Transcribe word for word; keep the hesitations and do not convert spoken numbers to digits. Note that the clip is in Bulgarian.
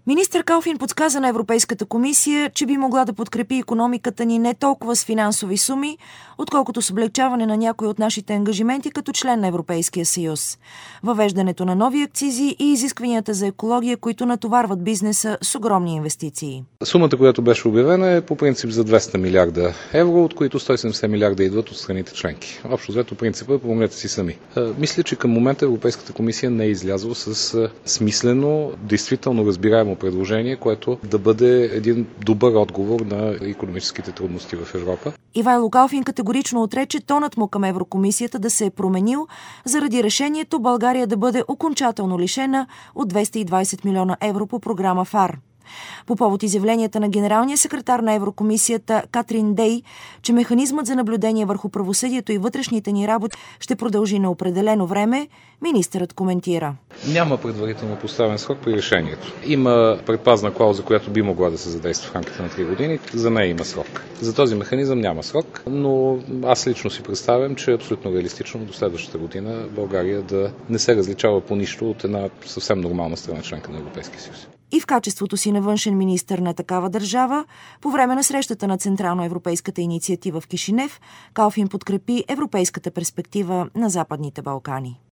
Министър Калфин подсказа на Европейската комисия, че би могла да подкрепи икономиката ни не толкова с финансови суми, отколкото с облегчаване на някои от нашите ангажименти като член на Европейския съюз. Въвеждането на нови акцизи и изискванията за екология, които натоварват бизнеса с огромни инвестиции. Сумата, която беше обявена, е по принцип за двеста милиарда евро, от които сто и седемдесет милиарда идват от страните членки. Общо взето принципа е помогнете си сами. Мисля, че към момента Европейската комисия не е излязла с смислено, действително разбираемо предложение, което да бъде един добър отговор на икономическите трудности в Европа. Ивайло Калфин категорично отрече тонът му към Еврокомисията да се е променил заради решението България да бъде окончателно лишена от двеста и двадесет милиона евро по програма ФАР. По повод изявленията на генералния секретар на Еврокомисията Катрин Дей, че механизмът за наблюдение върху правосъдието и вътрешните ни работи ще продължи на определено време, министърът коментира. Няма предварително поставен срок при решението. Има предпазна клауза, която би могла да се задейства в рамките на три години. За нея има срок. За този механизъм няма срок, но аз лично си представям, че е абсолютно реалистично до следващата година България да не се различава по нищо от една съвсем нормална страна членка на Европейския съюз. И в качеството си на външен министър на такава държава, по време на срещата на Централно-европейската инициатива в Кишинев, Калфин подкрепи европейската перспектива на Западните Балкани.